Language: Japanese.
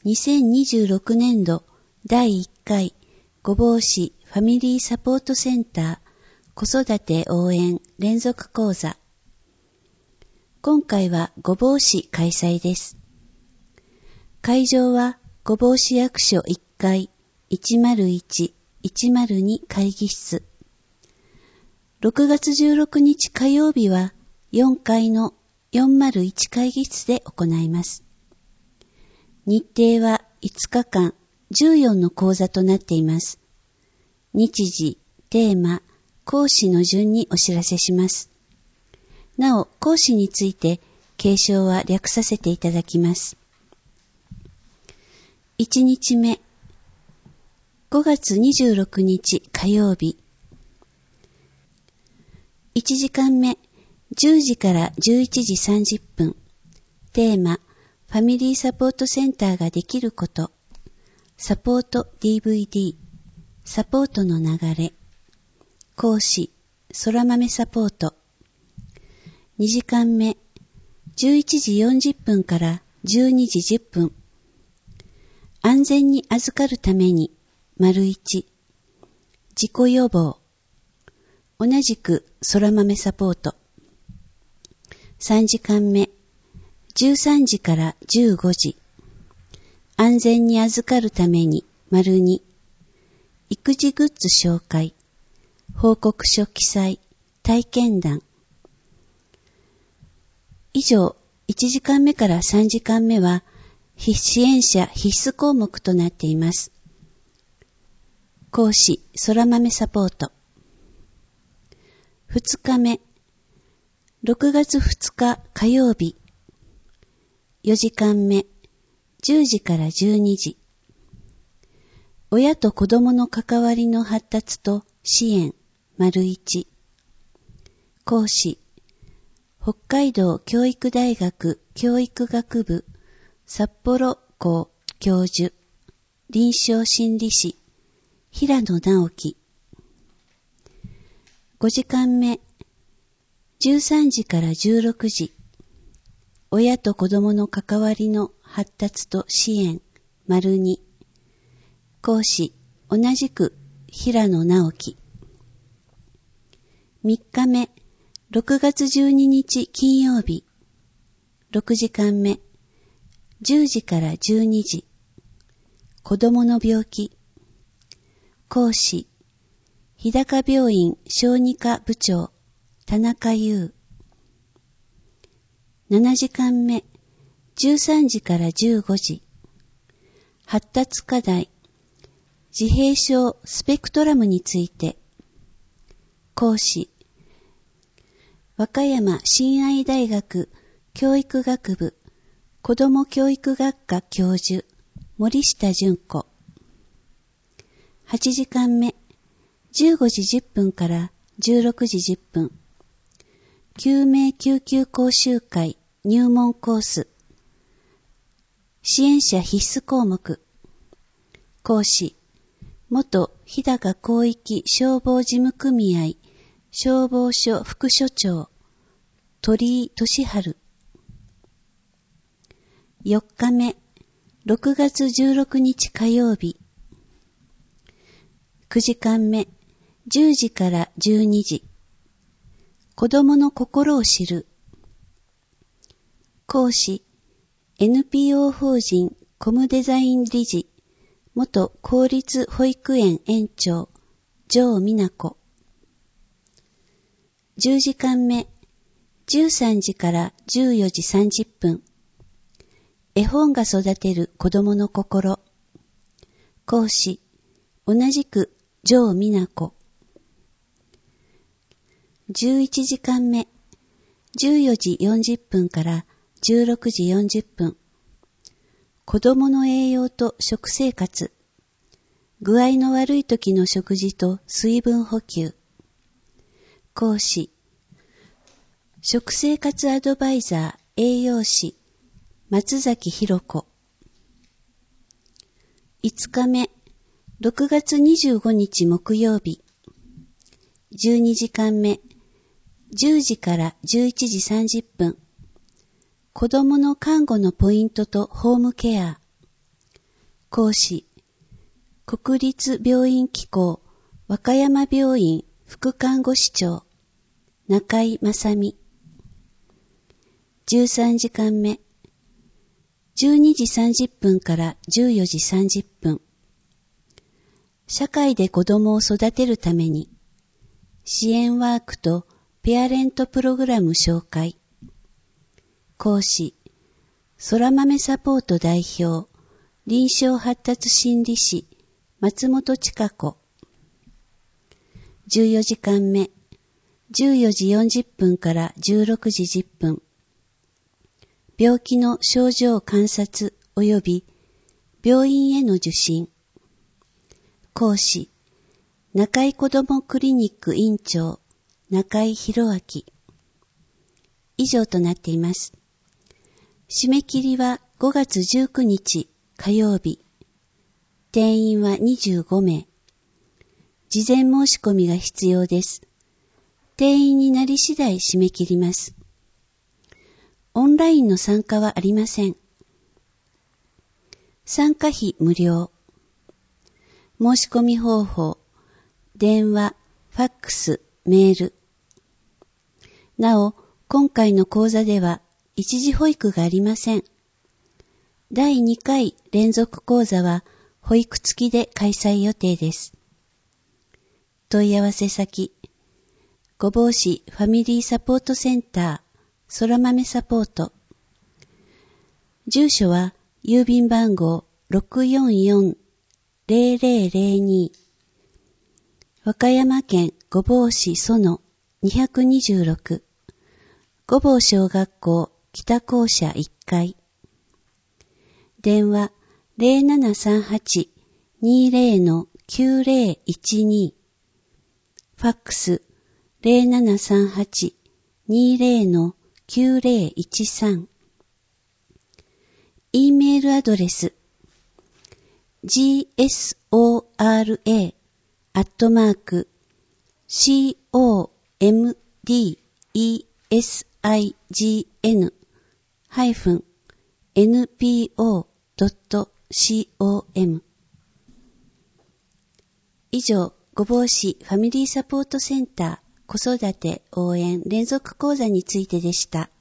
2026年度第1回御坊市ファミリーサポートセンター子育て応援連続講座。今回は御坊市開催です。会場は御坊市役所1階101-102会議室。6月16日火曜日は4階の401会議室で行います。日程は5日間14の講座となっています。日時、テーマ、講師の順にお知らせします。なお、講師について継承は略させていただきます。1日目、5月26日火曜日。1時間目、10時から11時30分。テーマ、ファミリーサポートセンターができること。サポート DVD。サポートの流れ。講師、空豆サポート。2時間目、11時40分から12時10分。安全に預かるために、1、自己予防。同じく空豆サポート。3時間目、13時から15時。安全に預かるために、2、育児グッズ紹介。報告書記載、体験談。以上、1時間目から3時間目は、支援者必須項目となっています。講師、空豆サポート。2日目、6月2日火曜日。4時間目、10時から12時。親と子供の関わりの発達と支援、1。講師、北海道教育大学教育学部札幌校教授、臨床心理士、平野直樹。5時間目、13時から16時。親と子供の関わりの発達と支援、2。講師、同じく平野直樹。3日目、6月12日金曜日。6時間目、10時から12時。子供の病気。講師、日高病院小児科部長、田中優。7時間目、13時から15時。発達課題、自閉症スペクトラムについて。講師、和歌山親愛大学教育学部子ども教育学科教授、森下純子。8時間目、15時10分から16時10分。救命救急講習会入門コース。支援者必須項目。講師、元日高広域消防事務組合消防署副署長、鳥居俊治。4日目、6月16日火曜日。9時間目、10時から12時。子供の心を知る。講師、NPO 法人コムデザイン理事、元公立保育園園長、城美奈子。10時間目、13時から14時30分。絵本が育てる子供の心。講師、同じく城美奈子。11時間目、14時40分から16時40分。子供の栄養と食生活。具合の悪い時の食事と水分補給。講師、食生活アドバイザー栄養士、松崎弘子。5日目、6月25日木曜日。12時間目、10時から11時30分。子供の看護のポイントとホームケア。 講師、国立病院機構和歌山病院副看護師長、中井正美。13時間目、12時30分から14時30分。社会で子供を育てるために、支援ワークとペアレントプログラム紹介。講師、空豆サポート代表、臨床発達心理士、松本千佳子。14時間目、14時40分から16時10分。病気の症状観察及び病院への受診。講師、中井子どもクリニック院長、中井博明。以上となっています。締め切りは5月19日火曜日。定員は25名。事前申し込みが必要です。定員になり次第締め切ります。オンラインの参加はありません。参加費無料。申し込み方法、電話、ファックス、メール。なお、今回の講座では一時保育がありません。第2回連続講座は保育付きで開催予定です。問い合わせ先、御坊市ファミリーサポートセンター、空豆サポート。住所は郵便番号 644-0002 和歌山県御坊市園226御坊小学校北校舎1階。電話 0738-20-9012 ファックス 0738-20-9013 E メールアドレス gsora@comdESIGN-NPO.com 以上、御坊市ファミリーサポートセンター子育て応援連続講座についてでした。